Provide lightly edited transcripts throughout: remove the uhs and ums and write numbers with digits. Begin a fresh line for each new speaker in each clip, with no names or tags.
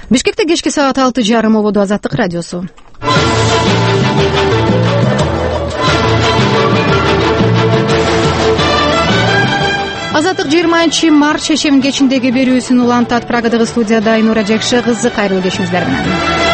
Бишкекте кечки саат 6:30 ободу Азаттык радиосу. Азаттык 20-март шешемин кечиндеги берүүсүн улантат. Прагадагы студияда Айнура Жекши кызы, кайрылуу кешиңиздер менен.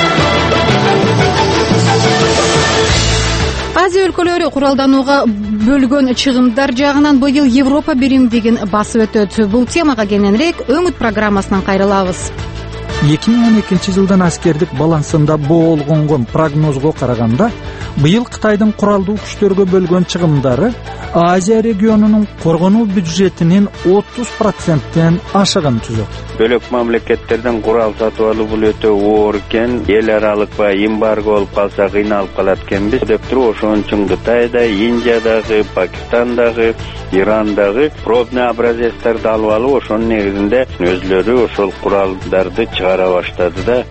Азия өлкөлөрү куралданууга бөлгөн чыгымдар жагынан быйыл Европа биримдигин басып өтөт. Бул темага кененирээк өңүт программасынан кайрылабыз.
2012-жылдын аскердик балансында болгонгон прогнозго караганда, быйыл Кытайдын куралдуу күчтөргө бөлгөн чыгымдары Азия регионунун коргонуу бюджетинин 30%тен ашыгын түзөт.
Бөлөк мамлекеттерден курал сатып алуу бул өтө оор экен. Эл аралык эмбарго болуп калса кыйналып калат экенбиз деп туруп, ошон үчүн Кытайда, Индиядагы, Пакистандагы, Ирандагы пробный образецтерди алып алып, ошонун негизинде өзлөрү ошол куралдарды чыгара баштады да.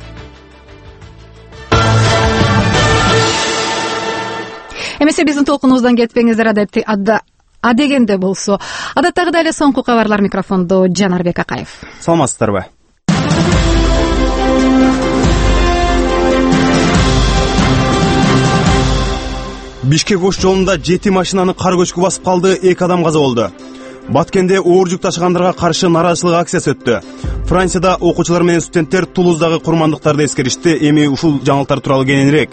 Эмесе биздин толкунубуздан кетпеңиздер, адегенде болсо. Адаттагыдай эле соңку кабарлар. Микрофондо Жанарбек Акаев.
Саламатсыздарбы? Бишкек-Ош жолунда 7 машинаны кар көчкү басып калды, 2 адам каза болду. Баткенде оор жүк ташыгандарга каршы нааразычылык акциясы өттү. Францияда окуучулар менен студенттер Тулуздагы курмандыктарды эскеришти. Эми ушул жаңылыктар тууралуу кененирээк.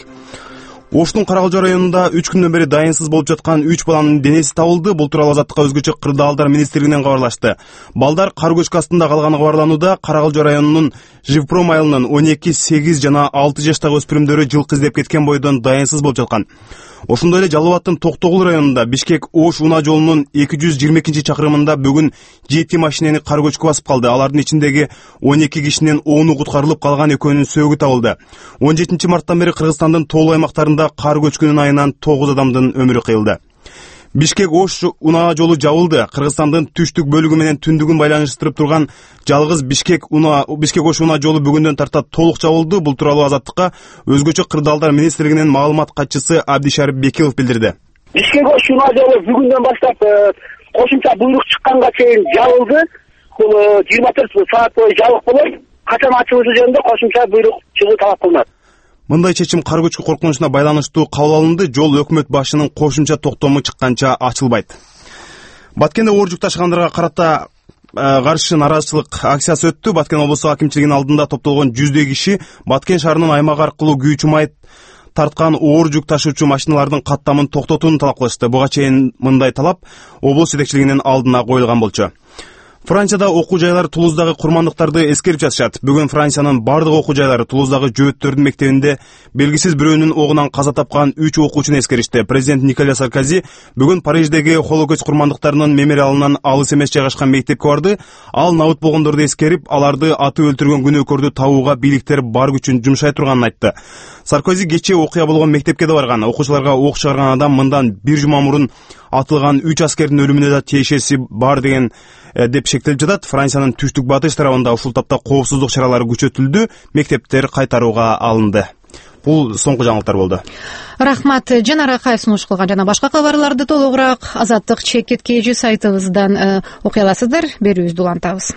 Оштун Каракалжы районунда 3 күндөн бери дайынсыз болуп жаткан 3 баланын денеси табылды. Бул тууралуу Азаттыкка өзгөчө кырдаалдар министрлигинен кабарлашты. Балдар кар көчкү астында калганы кабарланууда. Каракалжы районунун Живпром айылынын 12, 8 жана 6 жаштагы өспүрүмдөрү жылкы издеп кеткен бойдон дайынсыз болуп жаткан. Ошондой эле Жалал Абадтын Токтогул районунда Бишкек-Ош унаа жолунун 222 чакырымында бүгүн 7 машинени кар көчкү басып калды. Алардын ичиндеги 12 кишинин 10-у куткарылып, калган 2-үнүн сөөгү табылды. 17 марттан бери Кыргызстандын тоолуу аймактарында кар көчкүнүн айынан 9 адамдын өмүрү кыйылды. Бишкек-Ош унаа жолу жабылды. Кыргызстандын түштүк бөлүгү менен түндүгүн байланыштырып турган жалгыз Бишкек-Ош унаа жолу бүгүндөн тарта толук жабылды. Бул тууралуу Азаттыкка өзгөчө кырдаалдар министрлигинин маалымат катчысы Абдишарип Бекилов билдирди.
Бишкек-Ош унаа жолу бүгүндөн баштап кошумча буйрук чыкканга чейин жабылды. Бул 24 саат бою жабык болот. Качан ачылышы жөнүндө кошумча буйрук чыгуу талап кылынат.
Мындай чечим кар көчкү коркунучуна байланыштуу кабыл алынды. Жол өкмөт башынын кошумча токтому чыкканча ачылбайт. Баткенде оор жүк ташыгандарга карата каршы нааразычылык акциясы өттү. Баткен облустук акимчилигинин алдында топтолгон 100 киши Баткен шаарынын аймагы аркылуу күйүүчү май тарткан оор жүк ташуучу машиналардын каттамын токтотууну талап кылышты. Буга чейин мындай талап облус жетекчилигинин алдына коюлган болчу. Францияда окуу жайлары Тулуздагы курмандыктарды эскерип жатышат. Бүгүн Франциянын бардык окуу жайлары Тулуздагы жөөттөрдүн мектебинде белгисиз бирөөнүн огунан каза тапкан 3 окуучуну эскеришти. Президент Николя Саркози бүгүн Париждеги Холокост курмандыктарынын мемориалынан алыс эмес жайгашкан мектепке барды. Ал набыт болгондорду эскерип, аларды атып өлтүргөн күнөөкөрдү табууга бийликтер бар күчүн жумшай турганын айтты. Саркози кечээ окуя болгон мектепке да барган. Окуучуларга ок чыгарган адам мындан 1 жума мурун атылган 3 аскердин өлүмүнө да тиешеси бар деген деп шектелип жатат. Франциянын түштүк батыш тарабында ушул тапта коопсуздук чаралары күчөтүлдү, мектептер кайтарууга алынды. Бул соңку жаңылыктар болду.
Рахмат. Жанар Акаев сунуш кылган жана башка кабарларды толугураак Азаттык ЧК сайтыбыздан окуй аласыздар. Берүүбүздү улантабыз.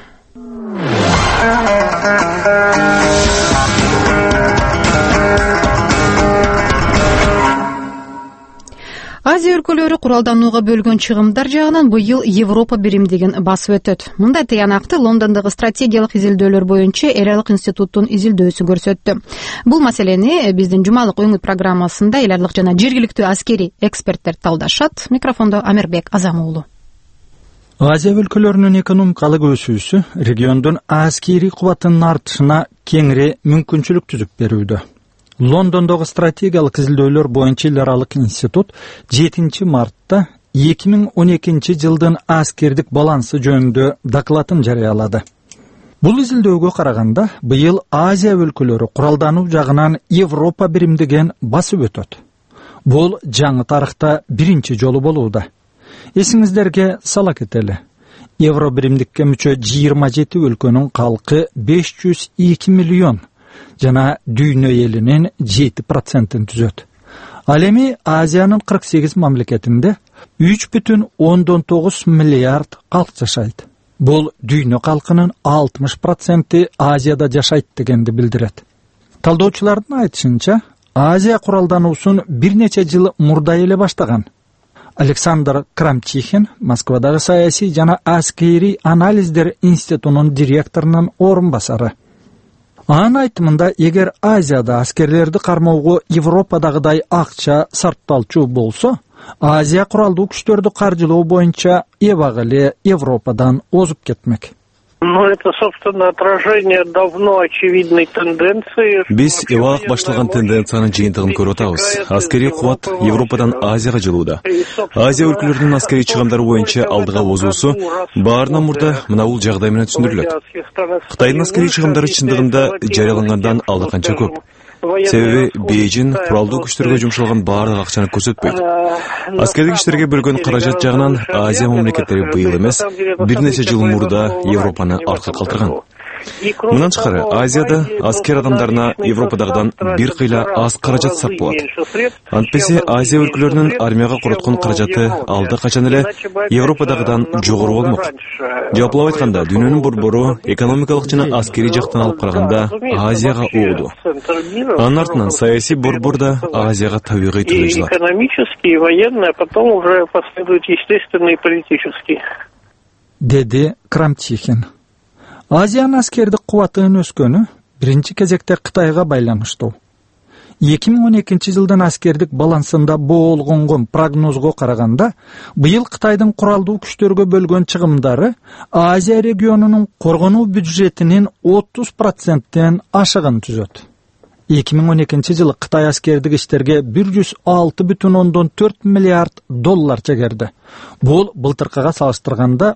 Азия өлкөлөрү куралданууга бөлгөн чыгымдар жагынан быйыл Европа биримдигин басып өтөт. Мындай тыянакты Лондондогу стратегиялык изилдөөлөр боюнча Эл аралык институттун изилдөөсү көрсөттү. Бул маселени биздин жумалык өңүт программасында эл аралык жана жергиликтүү аскери эксперттер талдашат. Микрофондо Амирбек Азам уулу.
Азия өлкөлөрүнүн экономикалык өсүүсү региондун аскери кубатынын артышына кеңири мүмкүнчүлүк түзүп берүүдө. Лондондогу стратегиялык изилдөөлөр боюнча эл аралык институт 7 мартта 2012 жылдын аскердик балансы жөнүндө докладын жарыялады. Бул изилдөөгө караганда, быйыл Азия өлкөлөрү куралдануу жагынан Европа биримдигин басып өтөт. Бул жаңы тарыхта биринчи жолу болууда. Эсиңиздерге сала кетели. Евро биримдикке мүчө 27 өлкөнүн калкы 502 миллион жана дүйнө элинин 7%-ын түзөт. Ал эми Азиянын 48 мамлекетинде 3,9 миллиард калк жашайт. Бул дүйнө калкынын 60% Азияда жашайт дегенди билдирет. Талдоочулардын айтышынча, Азия куралдануусун бир нече жыл мурда эле баштаган. Александр Крамчихин Москвадагы саясий жана аскери анализдер институтунун директорунун орун басары. Анын айтымында, эгер Азияда аскерлерди кармоого Европадагыдай акча сарпталчу болсо, Азия куралдуу күчтөрдү каржылоо боюнча эбак эле Европадан озуп кетмек.
Это, собственно, отражение давно очевидной тенденции.
Биз эбак башталган тенденциянын жыйынтыгын көрүп атабыз. Аскерий кубат Европадан Азияга жылууда. Азия өлкөлөрүнүн аскерий чыгымдары боюнча алдыга озуусу баарынан мурда мына бул жагдай менен түшүндүрүлөт. Кытайдын аскерий чыгымдары чындыгында жарыялангандан алда канча көп. Себеби Бейжин куралдуу күчтөргө жумшалган баардык акчаны көрсөтпөйт. Аскердик иштерге бөлгөн каражат жагынан Азия мамлекеттери быйыл эмес, бир нече жыл мурда Европаны артка калтырган. Мындан тышкары, Азияда аскер адамдарына Европадагыдан бир кыйла аз каражат сарп болот. Антпесе Азия өлкөлөрүнүн армияга короткон каражаты алда качан эле Европадагыдан жогору болмок. Жапылап айтканда, дүйнөнүн борбору экономикалык жана аскерий жактан алып караганда Азияга угду. Анын артынан саясий борбор да Азияга табигый түрдө жылат.
Экономический, военный, а потом уже последует естественный и политический.
Деди Крамчихин. Азиянын аскердик кубатынын өскөнү биринчи кезекте Кытайга байланыштуу. 2012 жылдан аскердик балансында болгонгон прогнозго караганда, быйыл Кытайдын куралдуу күчтөргө бөлгөн чыгымдары Азия регионунун коргонуу бюджетинин 30%тен ашыгын түзөт. 2012 жылы Кытай аскердик иштерге 106,4 миллиард доллар чегерди. Бул былтыркыга салыштырганда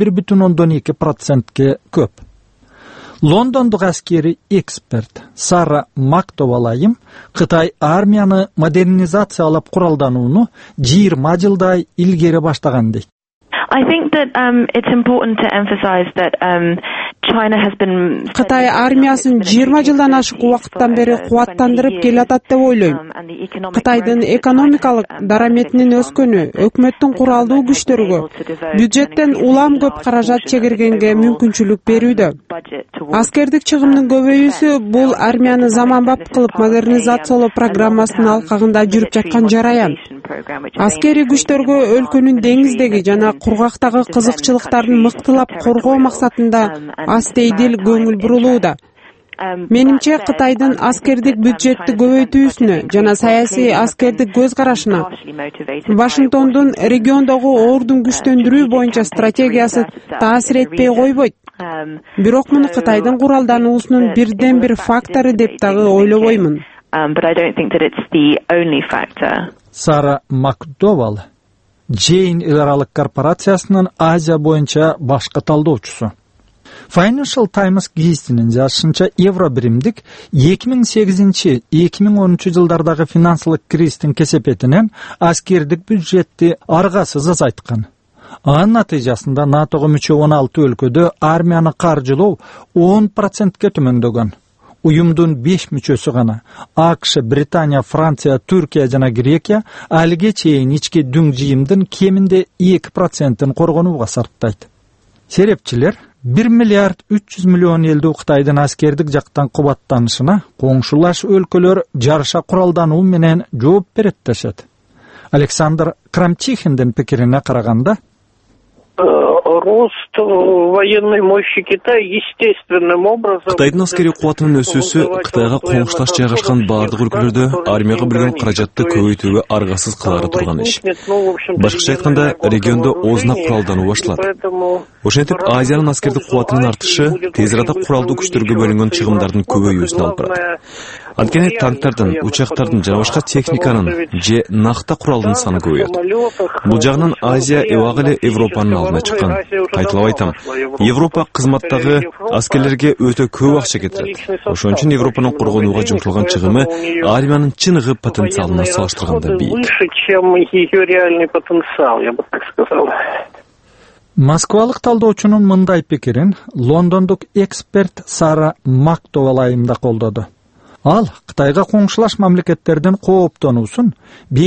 11,2%ке көп. Лондондук аскери эксперт Сара Мактовалайым Кытай армияны модернизациялап куралданууну 20 жылдай илгери баштаган дейт.
I think that it's important to emphasize that China has been
Кытай армиясын 20 жылдан ашык убакыттан бери кубаттандырып келатат деп ойлойм. Кытайдын экономикалык дараметинин өскөнү өкмөттүн куралдуу күчтөргө бюджеттен улам көп каражат чегергенге мүмкүнчүлүк берүүдө. Аскердик чыгымдын көбөйүүсү бул армияны заманбап кылып модернизациялоо программасынын алкагында жүрүп жаткан жараян. Аскерий күчтөргө өлкөнүн деңиздеги жана кургактагы кызыкчылыктарын мыктылап коргоо максатында астейдил көңүл бурулууда. Менимче Кытайдын аскердик бюджетти көбөйтүүсүнө жана саясий аскердик көз карашына Вашингтондун региондогу ордун күчтөндүрүү боюнча стратегиясы таасир этпей койбойт. Бирок муну Кытайдын куралдануусунун бирден бир фактору деп дагы ойлобоймун.
But I don't think that it's the only factor.
Сара Макдовал Джейн эл аралык корпорациясынын Азия боюнча башкы талдоочусу. Financial Times гезитинин жазышынча евро биримдик 2008-2010 жылдардагы финансылык кризистин кесепетинен аскердик бюджетти аргасыз азайткан. Анын натыйжасында НАТОго мүчө 16 өлкөдө армияны каржылоо 10%ке төмөндөгөн. Уюмдун 5 мүчөсү гана АКШ, Британия, Франция, Түркия жана Грекия алиге чейин ички дүң жыйымдын кеминде 2%-ын коргонууга сарптайт. Серепчилер 1 миллиард 300 миллион элдүү Кытайдын аскердик жактан кубаттанышына коңшулаш өлкөлөр жарыша куралдануу менен жооп берет дешет. Александр Крамчихиндин пикирине караганда,
Рост военной мощи Китая естественным образом.
Кытайдын аскерий кубатынын өсүүсү Кытайга коңшулаш жайгашкан бардык өлкөлөрдө армияга бөлгөн каражатты көбөйтүүгө аргасыз кылаары турган иш. Башкача айтканда, региондо оозуна куралдануу башталат. Ошентип, Азиянын аскердик кубатынын артышы тез арада куралдуу күчтөргө бөлүнгөн чыгымдардын көбөйүүсүнө алып барат. Анткени танктардын, учактардын жана башка техниканын же накта куралдын саны көбөйөт. Бул жагынан Азия эбак эле Европанын алдына чыккан. Кайталап айтам, Европа кызматтагы аскерлерге өтө көп акча кетирет. Ошон үчүн Европанын коргонууга жумшалган чыгымы армиянын чыныгы потенциалына салыштырганда бийик.
Выше, чем ее реальный потенциал, я бы так сказал.
Москвалык талдоочунун мындай пикирин лондондук эксперт Сара Мактовалайым да колдоду. Ал Кытайга коңшулаш мамлекеттердин кооптонуусун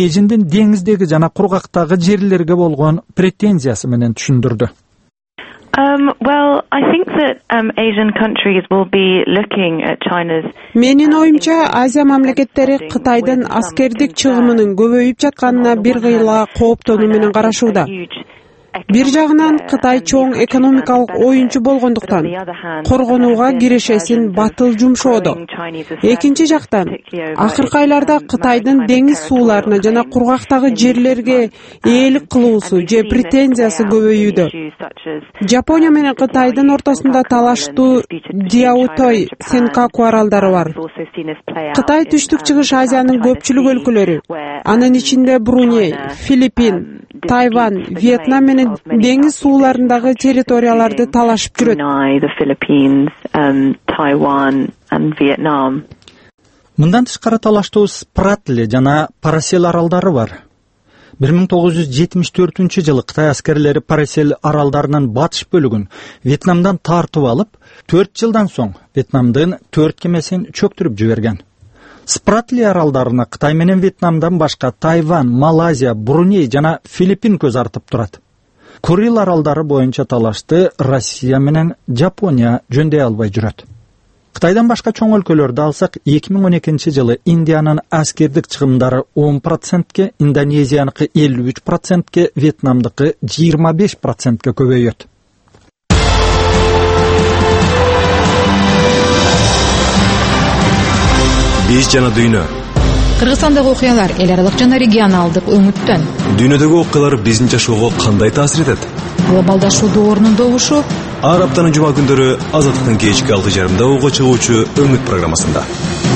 Бейжиндин деңиздеги жана кургактагы жерлерге болгон претензиясы менен түшүндүрдү.
Well, I think that Asian countries will be looking at China's.
Менин оюмча, Азия мамлекеттери Кытайдын аскердик чыгымынын көбөйүп жатканына бир кыйла кооптонуу менен карашууда. Бир жагынан Кытай чоң экономикалык оюнчу болгондуктан коргонууга кирешесин батыл жумшоодо. Экинчи жактан, акыркы айларда Кытайдын деңиз сууларына жана кургактагы жерлерге ээлик кылуусу же претензиясы көбөйүүдө. Жапония менен Кытайдын ортосунда талаштуу Диаотой, Сенкаку аралдары бар. Кытай Түштүк-Чыгыш Азиянын көпчүлүк өлкөлөрү, анын ичинде Бруней, Филиппин, Тайвань, Вьетнам менен деңиз сууларындагы территорияларды талашып жүрөт.
Мындан тышкары талаштуу Спратли жана Парасел аралдары бар. 1974-жылы Кытай аскерлери Парасел аралдарынын батыш бөлүгүн Вьетнамдан тартып алып, 4 жылдан соң Вьетнамдын 4 кемесин чөктүрүп жиберген. Спратли аралдарына Кытай менен Вьетнамдан башка Тайвань, Малайзия, Бруней жана Филиппин көз артып турат. Курил аралдары боюнча талашты Россия менен Жапония жөндөй албай жүрөт. Кытайдан башка чоң өлкөлөрдү алсак, 2012-жылы Индиянын аскердик чыгымдары 10%, Индонезияныкы 53%, Вьетнамдыкы 25%ке көбөйөт.
Биз жана дүйнө.
Кыргызстандагы окуялар эл аралык жана регионалдык өңүттөн.
Дүйнөдөгү окуялар биздин жашоого кандай таасир этет?
Глобалдашуу доорунун добушу.
Ар аптанын жума күндөрү Азаттыктын кечки 6:30 уга чыгуучу Өңүт программасында.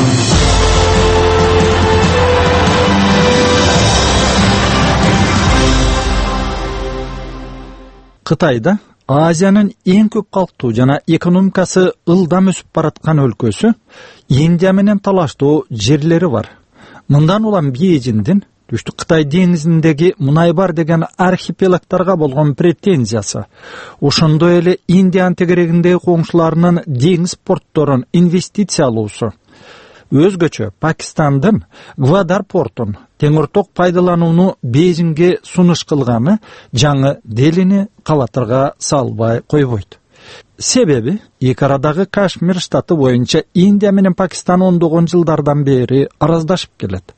Кытайда Азиянын эң көп калктуу жана экономикасы ылдам өсүп бараткан өлкөсү Индия менен талаштуу жерлери бар. Мындан улам Бейжиңдин Түштүк Кытай деңизиндеги мунай бар деген архипелагдарга болгон претензиясы, ошондой эле Индиянын тегерегиндеги коңшуларынын деңиз портторун инвестициялоосу, өзгөчө Пакистандын Гвадар портун теңирток пайдаланууну Бейжиңге сунуш кылганы жаңы Делини кабатырга салбай койбойт. Себеби эки арадагы Кашмир штаты боюнча Индия менен Пакистан ондогон жылдардан бери араздашып келет.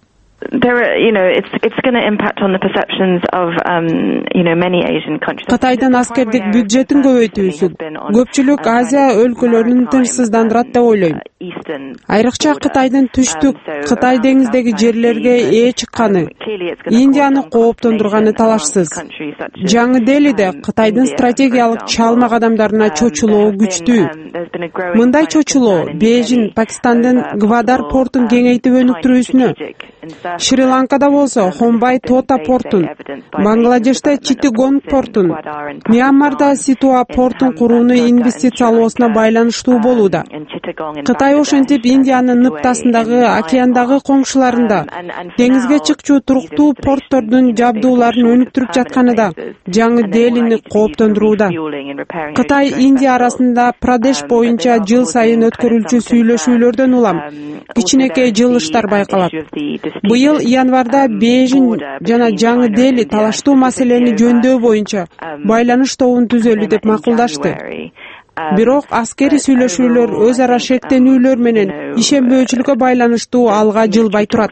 Кытайдын аскердик бюджетин көбөйтүүсү көпчүлүк Азия өлкөлөрүн тынчсыздандырат деп ойлойм. Айрыкча Кытайдын түштүк Кытай деңиздеги жерлерге ээ чыкканы Индияны кооптондурганы талашсыз. Жаңы Делиде Кытайдын стратегиялык чалма кадамдарына чочулоо күчтүү. Мындай чочулоо Бейжиң Пакистандын Гвадар портун кеңейтип өнүктүрүүсүнө, Шри-Ланкада болсо Хомбай Тота портун, Бангладеште Читтагонг портун, Мьянмарда Ситуа портун курууну инвестициялоосуна байланыштуу болууда. Кытай ошентип Индиянын ныптасындагы океандагы коңшуларында деңизге чыкчу туруктуу порттордун жабдууларын өнүктүрүп жатканы да жаңы Делини кооптондурууда. Кытай Индия арасында Прадеш боюнча жыл сайын өткөрүлчү сүйлөшүүлөрдөн улам кичинекей жылыштар байкалат. Быйыл январда Бейжиң жана жаңы Дели талаштуу маселени жөндөө боюнча байланыш тобун түзөлү деп макулдашты. Бирок аскери сүйлөшүүлөр өз ара шектенүүлөр менен ишенбөөчүлүккө байланыштуу алга жылбай турат.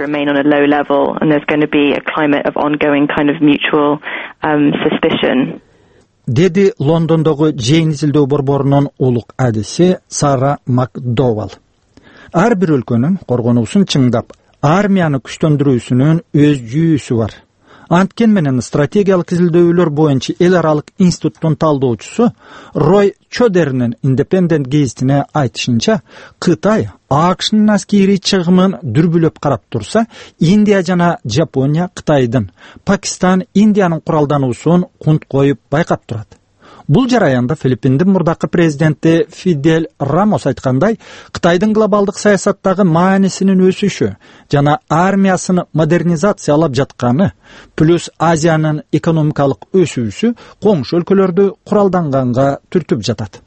Деди Лондондогу Джейн изилдөө борборунун улук адиси Сара Макдовал. Ар бир өлкөнүн коргонуусун чыңдап, армияны күчтөндүрүүсүнүн өз жүйүсү бар. Анткен менен стратегиялык изилдөөлөр боюнча эл аралык институттун талдоочусу Рой Чодернин Independent гезитине айтышынча, Кытай АКШнын аскери чыгымын дүрбүлөп карап турса, Индия жана Жапония Кытайдын, Пакистан Индиянын куралдануусун кунт коюп байкап турат. Бул жараянда Филиппиндин мурдакы президенти Фидель Рамос айткандай, Кытайдын глобалдык саясаттагы маанисинин өсүшү жана армиясын модернизациялап жатканы, плюс Азиянын экономикалык өсүүсү коңшу өлкөлөрдү куралданганга түртүп жатат.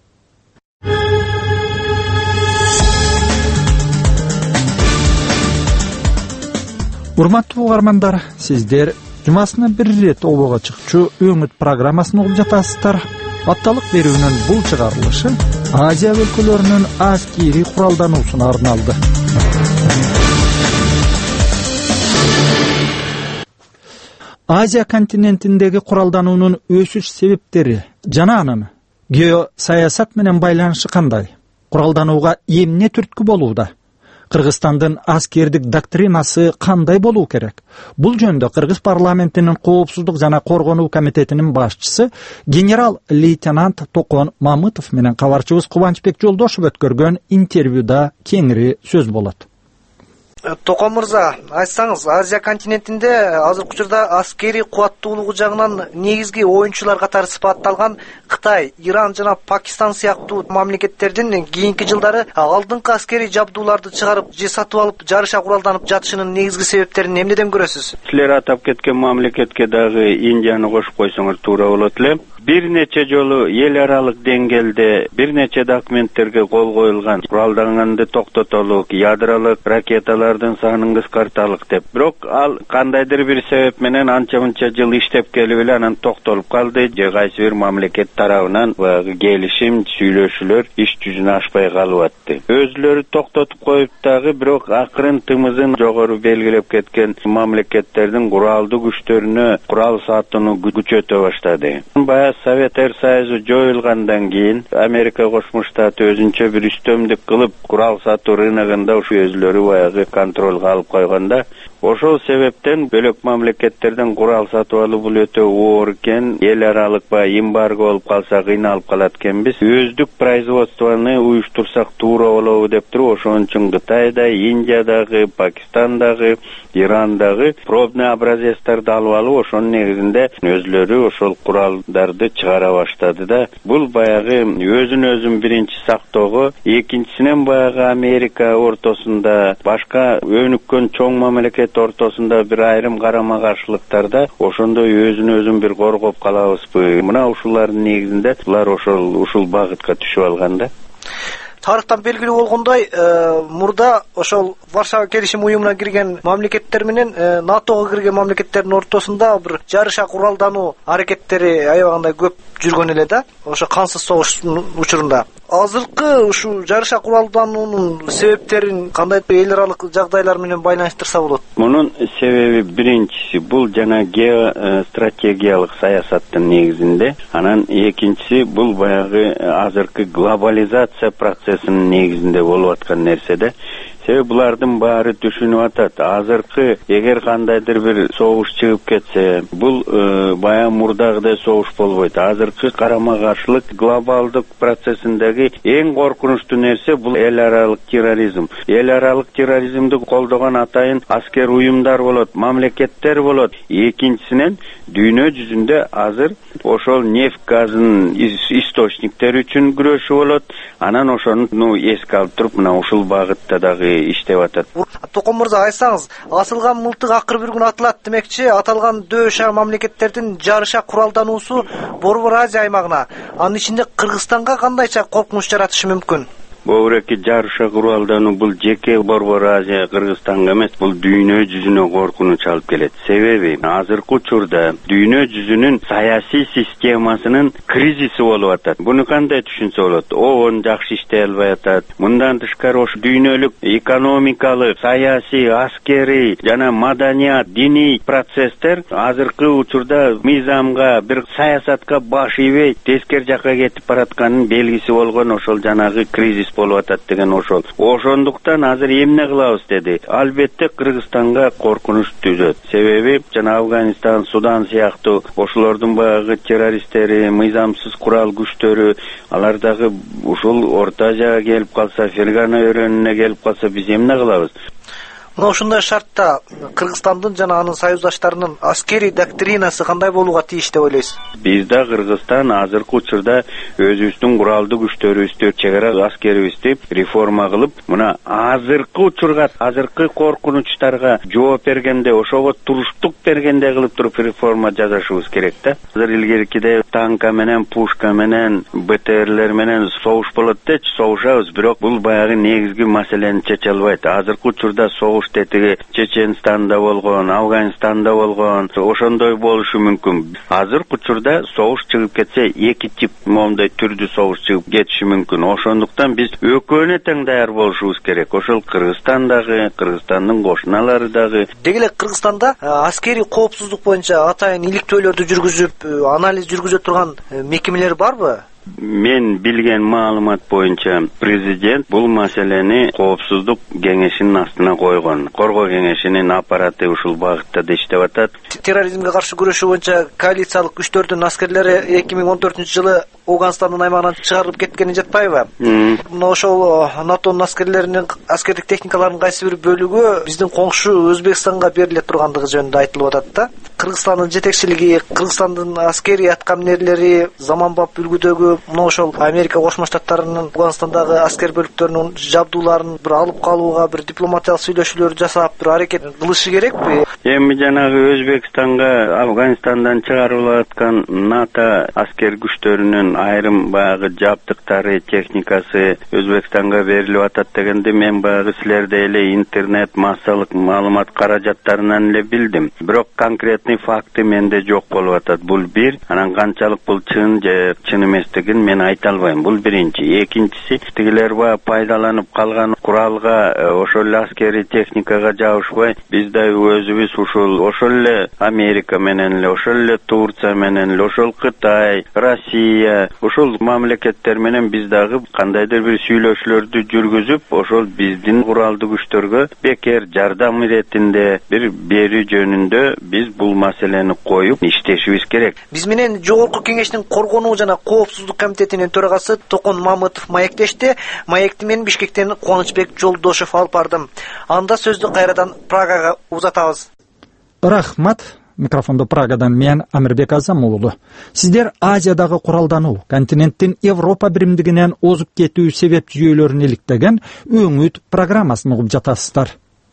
Урматтуу угармандар, сиздер жумасына бир ирет обого чыкчу Өңүт программасын угуп жатасыздар. Атталык берүүнүн бул чыгарылышы Азия өлкөлөрүнүн аскери куралдануусуна арналды. Азия континентиндеги куралдануунун өсүш себептери жана анын геосаясат менен байланышы кандай? Куралданууга эмне түрткү болууда? Кыргызстандын аскердик доктринасы кандай болуу керек? Бул жөнүндө Кыргыз парламентинин коопсуздук жана коргонуу комитетинин башчысы генерал-лейтенант Токон Мамытов менен кабарчыбыз Кубанычбек Жолдошов өткөргөн интервьюда кеңири сөз болот.
Токон мырза, айтсаңыз, Азия континентинде азыркы учурда аскери кубаттуулугу жагынан негизги оюнчулар катары сыпатталган Кытай, Иран жана Пакистан сыяктуу мамлекеттердин кийинки жылдары алдыңкы аскери жабдууларды чыгарып же сатып алып жарыша куралданып жатышынын негизги себептерин эмнеден көрөсүз?
Силер атап кеткен мамлекетке дагы Индияны кошуп койсоңор туура болот эле. Бир нече жолу эл аралык деңгээлде бир нече документтерге кол коюлган, куралданганды токтотолук, ядролук ракеталардын санын кыскарталык деп. Бирок ал кандайдыр бир себеп менен анча-мынча жыл иштеп келип эле анан токтолуп калды, же кайсы бир мамлекет тарабынан баягы келишим, сүйлөшүүлөр иш жүзүнө ашпай калып атты. Өзлөрү токтотуп коюп дагы, бирок акырын тымызын жогору белгилеп кеткен мамлекеттердин куралдуу күчтөрүнө курал сатууну күчөтө баштады. Советтер Союзу жоюлгандан кийин Америка Кошмо Штаты өзүнчө бир үстөмдүк кылып курал сатуу рыногунда ушу өзлөрү баягы контролго алып койгонда, ошол себептен бөлөк мамлекеттерден курал сатып алуу бул өтө оор экен, эл аралык эмбарго болуп калса кыйналып калат экенбиз. Өздүк производствону уюштурсак туура болобу деп туруп, ошон үчүн Кытайда, Индиядагы, Пакистандагы, Ирандагы пробный образецтерди алып алып, ошонун негизинде өзлөрү ошол куралдарды чыгара баштады да. Бул баягы өзүн биринчи сактоого, экинчисинен баягы Америка ортосунда, башка өнүккөн чоң мамлекет ортосунда бир айрым карама каршылыктарда ошондой өзүн бир коргоп калабызбы? Мына ушулардын негизинде булар ушул багытка түшүп алган да.
Тарыхтан белгилүү болгондой, мурда ошол Варшава келишим уюмуна кирген мамлекеттер менен НАТОго кирген мамлекеттердин ортосунда бир жарыша куралдануу аракеттери аябагандай көп жүргөн эле да, ошо кансыз согуштун учурунда. Азыркы ушу жарыша куралдануунун себептерин кандай эл аралык жагдайлар менен байланыштырса болот?
Мунун себеби биринчиси бул жана геостратегиялык саясаттын негизинде, анан экинчиси бул баягы азыркы глобализация процессинин негизинде болуп аткан нерседе. Себеби булардын баары түшүнүп атат. Азыркы эгер кандайдыр бир согуш чыгып кетсе, бул баягы мурдагыдай согуш болбойт. Азыркы карама каршылык глобалдык процессиндеги эң коркунучтуу нерсе бул эл аралык терроризм. Эл аралык терроризмди колдогон атайын аскер уюмдар болот, мамлекеттер болот. Экинчисинен дүйнө жүзүндө азыр ошол нефть газынын источниктери үчүн күрөшүү болот. Анан ошону эске алып туруп, мына ушул багытта дагы иштеп атат.
Токон мырза, айтсаңыз, асылган мылтык акыр бир күн атылат демекчи, аталган дөша мамлекеттердин жарыша куралдануусу Борбор Азия аймагына, анын ичинде Кыргызстанга кандайча коркунуч жаратышы мүмкүн?
Бөбүрөккө жарыша куралдануу бул жеке Борбор Азия Кыргызстанга эмес, бул дүйнө жүзүнө коркунуч алып келет. Себеби азыркы учурда дүйнө жүзүнүн саясий системасынын кризиси болуп атат. Буну кандай түшүнсө болот? ООН жакшы иштей албай атат. Мындан тышкары ош дүйнөлүк экономикалык, саясий, аскерий жана маданият, диний процесстер азыркы учурда мыйзамга, бир саясатка баш ийбей тескер жакка кетип баратканын белгиси болгон ошол жанагы кризис болуп атат деген ошол. Ошондуктан азыр эмне кылабыз деди. Албетте Кыргызстанга коркунуч түзөт. Себеби жана Афганистан, Судан сыяктуу ошолордун баягы террористтери, мыйзамсыз курал күчтөрү, алар дагы ушул Орто Азияга келип калса, Фергана өрөөнүнө келип калса, биз эмне кылабыз?
Мына ушундай шартта Кыргызстандын жана анын союздаштарынын аскерий доктринасы кандай болууга тийиш деп ойлойсуз?
Бизде Кыргызстан азыркы учурда өзүбүздүн куралдуу күчтөрүбүздү, чек ара аскерибизди реформа кылып, мына азыркы учурга, азыркы коркунучтарга жооп бергенде, ошого туруштук бергенде кылып туруп реформа жасашыбыз керек да. Азыр илгеркиде танка менен, пушка менен, БТРлер менен согуш болот дечи, согушабыз, бирок бул баягы негизги маселени чече албайт. Азыркы учурда согуш согушта тиги Чеченстанда болгон, Афганистанда болгон, ошондой болушу мүмкүн. Азыркы учурда согуш чыгып кетсе, эки тип моундай түрдүү согуш чыгып кетиши мүмкүн. Ошондуктан биз экөөнө тең даяр болушубуз керек. Ошол Кыргызстандагы, Кыргызстандын кошуналары дагы.
Деги эле Кыргызстанда аскерий коопсуздук боюнча атайын иликтөөлөрдү жүргүзүп, анализ жүргүзө турган мекемелер барбы?
Мен билген маалымат боюнча президент бул маселени коопсуздук кеңешинин астына койгон. Коргоо кеңешинин аппараты ушул багытта да иштеп атат.
Терроризмге каршы күрөшүү боюнча коалициялык күчтөрдүн аскерлери 2014-жылы Афганистандын аймагынан чыгарылып кеткени жатпайбы? Мына ошол НАТОнун аскерлеринин аскердик техникаларынын кайсы бир бөлүгү биздин коңшу Өзбекстанга бериле тургандыгы жөнүндө айтылып атат да. Кыргызстандын жетекчилиги, Кыргызстандын аскерий аткаминерлери заманбап үлгүдөгү мына ошол Америка Кошмо Штаттарынын Афганистандагы аскер бөлүктөрүнүн жабдууларын бир алып калууга бир дипломатиялык сүйлөшүүлөр жасап бир аракет кылышы керекпи?
Эми жанагы Өзбекстанга Афганистандан чыгарылып аткан НАТО аскер күчтөрүнүн айрым баягы жабдыктары, техникасы Өзбекстанга берилип атат дегенде мен баягы силерде эле интернет массалык маалымат каражаттарынан эле билдим. Бирок конкретный факты менде жок болуп атат. Бул бир, анан канчалык бул чын же чын эместигин мен айта албайм. Бул биринчи. Экинчиси, тигилер пайдаланып калган куралга, ошол эле аскерий техникага жабышпай, биз да өзүбүз ошол эле Америка менен эле, ошол эле Турция менен эле, ошол Кытай, Россия, ошол мамлекеттер менен биз дагы кандайдыр бир сүйлөшүүлөрдү жүргүзүп, ошол биздин куралдуу күчтөргө бекер жардам иретинде бир берүү жөнүндө биз бул маселени коюп иштешибиз керек.
Биз менен Жогорку Кеңештин коргонуу жана коопсуздук комитетинин төрагасы Токон Мамытов маектешти. Маекти мен Бишкектен Кубанычбек Жолдошев алып бардым. Анда сөздү кайрадан Прагага узатабыз.
Рахмат. Микрофондо Прагадан мен Амирбек Азам уулу. Сиздер Азиядагы куралдануу, континенттин Европа биримдигинен озуп кетүү себеп жүйөлөрүн иликтеген өңүт программасын угуп жатасыздар.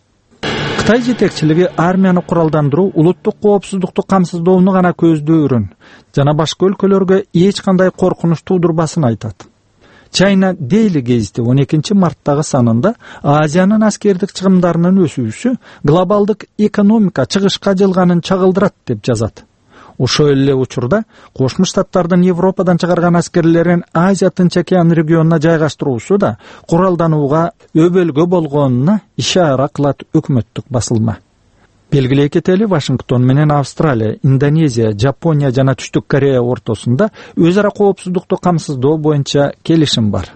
Кытай жетекчилиги армияны куралдандыруу улуттук коопсуздукту камсыздоону гана көздөрүн жана башка өлкөлөргө эч кандай коркунуч туудурбасын айтат. China Daily Gaze'te 12 Mart'tагы санында Азиянын аскердик чыгымдарынын өсүүсү глобалдык экономика чыгышка жылганын чагылдырат деп жазат. Ошол эле учурда Кошмо Штаттардын Европадан чыгарган аскерлерин Азия Тынч океан регионуна жайгаштыруусу да куралданууга өбөлгө болгонуна ишара кылат өкмөттүк басылма. Белгилей кетели, Вашингтон менен Австралия, Индонезия, Жапония жана Түштүк Корея ортосунда өз ара коопсуздукту камсыздоо боюнча келишим бар.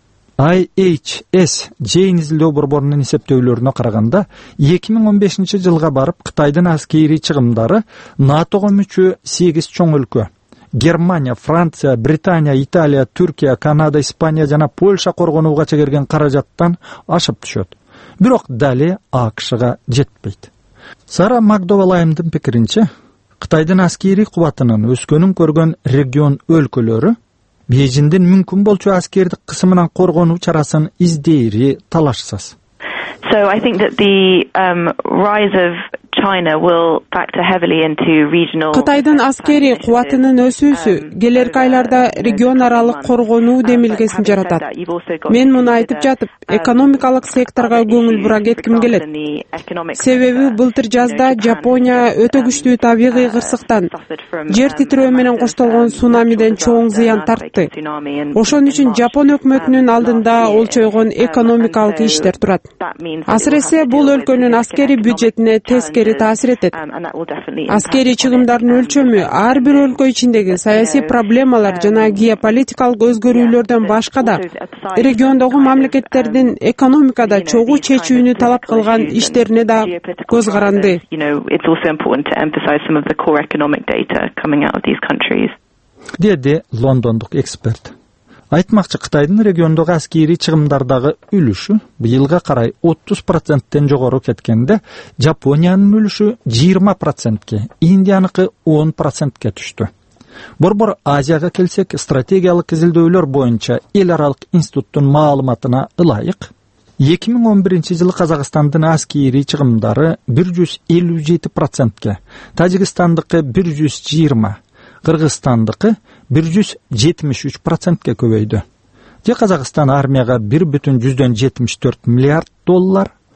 IHS Jane изилдөө борборунун эсептөөлөрүнө караганда 2015 жылга барып Кытайдын аскерий чыгымдары НАТОго мүчө 8 чоң өлкө Германия, Франция, Британия, Италия, Түркия, Канада, Испания жана Польша коргонууга чегерген каражаттан ашып түшөт. Бирок дали АКШга жетпейт. Сара Магдовалайымдын пикиринче, Кытайдын аскерий кубатынын өскөнүн көргөн регион өлкөлөрү Бейжиңдин мүмкүн болчу аскердик кысымынан коргонуу чарасын издейри талашсыз.
So I think that the rise of China will factor heavily into regional.
Кытайдын аскерий кубатынын өсүүсү келерки айларда регион аралык коргонуу демилгесин жаратат. Мен муну айтып жатып, экономикалык секторго көңүл бура кетким келет. Себеби былтыр жазда Жапония өтө күчтүү табигый кырсыктан, жер титирөө менен коштолгон цунамиден чоң зыян тартты. Ошон үчүн Жапон өкмөтүнүн алдында олчойгон экономикалык иштер турат. Асыресе бул өлкөнүн аскерий бюджетине тескери таасир этет. Аскерий чыгымдардын өлчөмү ар бир өлкө ичиндеги саясий проблемалар жана геополитикалык өзгөрүүлөрдөн башка да региондогу мамлекеттердин экономикада чогуу чечүүнү талап кылган иштерине да көз каранды.
Деди лондондук эксперт. Айтмакчы, Кытайдын региондогу аскерий чыгымдардагы үлүшү быйылга карай 30%тен жогору кеткенде, Жапониянын үлүшү 20%ке, Индияныкы 10%ке түштү. Борбор Азияга келсек, стратегиялык изилдөөлөр боюнча эл аралык институттун маалыматына ылайык 2011-жылы Казакстандын аскерий чыгымдары 157%ке, Тажикстандыкы 120%, Кыргызстандыкы 173%ке көбөйдү. Казакстан армияга $1,74 миллиард,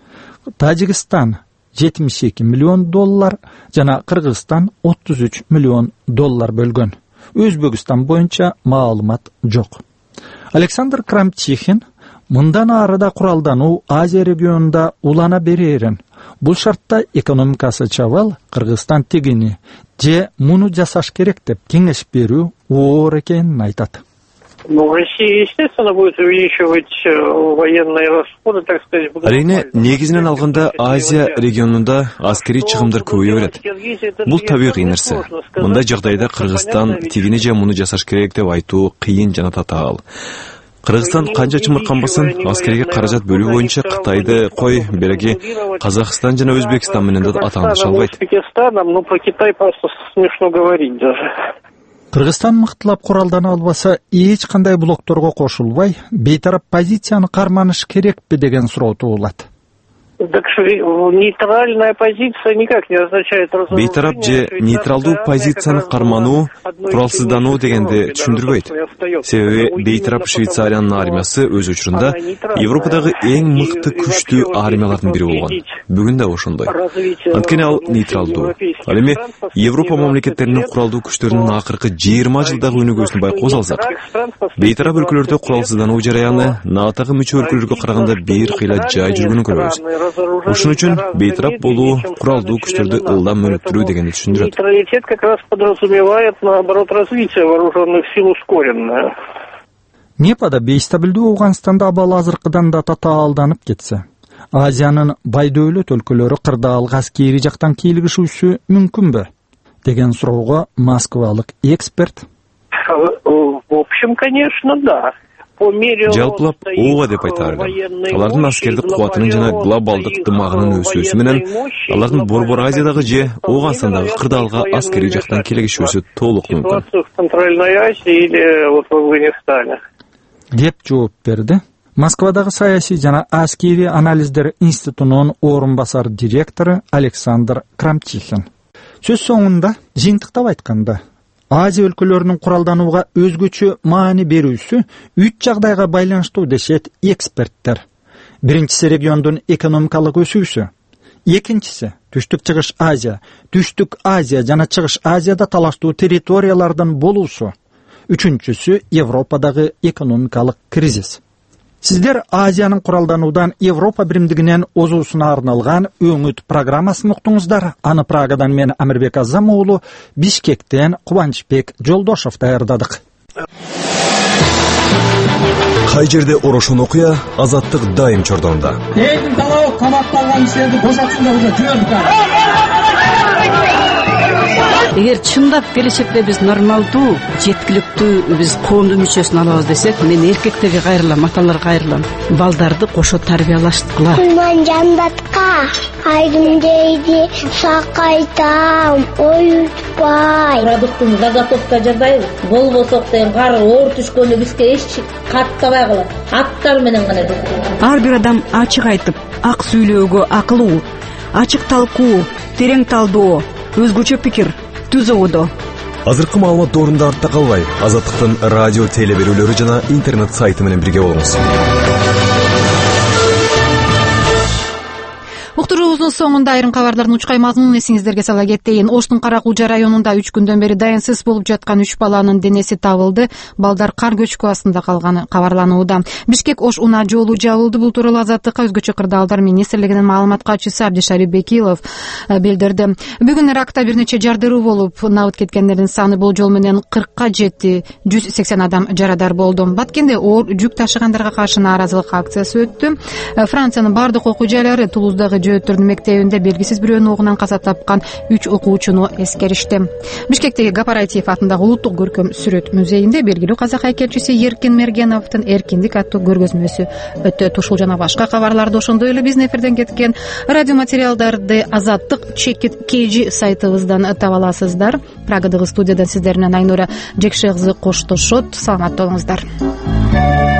Тажикстан $72 миллион жана Кыргызстан $33 миллион бөлгөн. Өзбекстан боюнча маалымат жок. Александр Крамчихин мындан арыда куралдануу Азия регионунда улана берерин. Бул шартта экономикасы чабал, Кыргызстан тигини же муну жасаш керек деп кеңеш берүү оор экенин айтат.
Россия, естественно, будет увеличивать военные расходы, так сказать.
Әрине, негизинен алганда Азия регионунда аскери чыгымдар көбөйө берет. Бул табигый нерсе. Мындай жагдайда Кыргызстан тигини же муну жасаш керек деп айтуу кыйын жана татаал. Кыргызстан канча чымырканбасын аскерге каражат бөлүү боюнча Кытайды кой береги Казакстан жана Өзбекстан менен да атаныша албайт.
Ну про Китай просто смешно говорить даже.
Кыргызстан мыктылап куралдана албаса, эч кандай блокторго кошулбай, бейтарап позицияны карманыш керекпи деген суроо туулат.
Так нейтральная позиция никак не означает разоружение.
Бейтарап же нейтралдуу позицияны кармануу, куралсыздануу дегенди түшүндүрбөйт. Себеби бейтарап Швейцариянын армиясы өз учурунда Европадагы эң мыкты күчтүү армиялардын бири болгон. Бүгүн да ошондой. Анткени ал нейтралдуу. Ал эми Европа мамлекеттеринин куралдуу күчтөрүнүн акыркы 20 жылдагы өнүгүүсүн байкоос алсак, бейтарап өлкөлөрдө куралсыздануу жараяны НАТОго мүчө өлкөлөргө караганда бир кыйла жай жүргөнүн көрөбүз. Ошон үчүн бейтарап болуу, куралдуу күчтөрдү ылдам өнүктүрүү дегенди түшүндүрөт.
Нейтралитет как раз подразумевает, наоборот, развитие вооруженных сил ускоренное.
Непада бейстабилдүү Ауганстанда абал азыркыдан да татаалданып кетсе, Азиянын бай дөөлөт өлкөлөрү кырдаалга аскери жактан кийлигишүүсү мүмкүнбү деген суроого москвалык эксперт:
В общем, конечно, да.
Жалпылап ооба деп айтаар элем. Алардын аскердик кубатынын жана глобалдык дымагынын өсүүсү менен алардын Борбор Азиядагы же Оогандагы кырдаалга аскери жактан кийлигишүүсү толук мүмкүн.
В Центральной Азии или вот в Афганистане.
Деп жооп берди Москвадагы саясий жана аскери анализдер институтунун орун басар директору Александр Крамчихин. Сөз соңунда жыйынтыктап айтканда, Азия өлкөлөрүнүн куралданууга өзгөчө маани берүүсү 3 жагдайга байланыштуу дешет эксперттер. Биринчиси региондун экономикалык өсүүсү, экинчиси Түштүк Чыгыш Азия, Түштүк Азия жана Чыгыш Азияда талаштуу территориялардын болуусу, үчүнчүсү Европадагы экономикалык кризис. Сиздер Азиянын куралдануудан Европа биримдигинен озуусуна арналган өңүт программасын уктуңуздар. Аны Прагадан мен Амирбек Азам уулу, Бишкектен Кубанычбек Жолдошов даярдадык.
Кай жерде орошон окуя, азаттык дайым чордонда.
Элдин талабы камакталган кишилерди бошотсундар, уже жөнөдүк. Эгер чындап келечекте биз нормалдуу, жеткиликтүү биз коомдун мүчөсүн алабыз десек, мен эркектерге кайрылам, аталарга кайрылам. Балдарды кошо тарбиялаштыгыла.
Мен жандатка айдым дейди, сакайтам, оютпай.
Продуктун заготовка жасайбыз. Болбосок деген кар оор түшкөндө бизге эч каттабай калат. Аттар менен гана.
Ар бир адам ачык айтып, ак сүйлөөгө акылуу, ачык талкуу, терең талдоо, өзгөчө пикир түзүүдө.
Азыркы маалымат доорунда артта калбай, Азаттыктын радио теле берүүлөрү жана интернет сайты менен бирге болуңуз.
Уктуруубуздун соңунда айрым кабарлардын учкай мазмунун эсиңиздерге сала кетейин. Оштун Каракулжа районунда 3 күндөн бери дайынсыз болуп жаткан 3 баланын денеси табылды. Балдар кар көчкү астында калганы кабарланууда. Бишкек Ош унаа жолу жабылды. Бул тууралуу Азаттыкка өзгөчө кырдаалдар министрлигинин маалымат катчысы Абдишарип Бекилов билдирди. Бүгүн Иракта бир нече жардыруу болуп, набыт кеткендердин саны болжол менен 40-ка жетти. 180 адам жарадар болду. Баткенде оор жүк ташыгандарга каршы нааразылык акциясы өттү. Франциянын бардык окуу жайлары Тулуздагы жөөттөрдүн мектебинде белгисиз бирөөнүн оогунан каза тапкан 3 окуучуну эскеришти. Бишкектеги Гапараев атындагы улуттук көркөм сүрөт музейинде белгилүү казак айкелчиси Эркин Мергеновдун Эркиндик аттуу көргөзмөсү өтөт. Ушул жана башка кабарларды ошондой эле биздин эфирден кеткен радио материалдарды Азаттык Чекит KG сайтыбыздан таба аласыздар. Прагадагы студиядан сиздер менен Айнура Жекше кызы коштошот. Саламатта болуңуздар.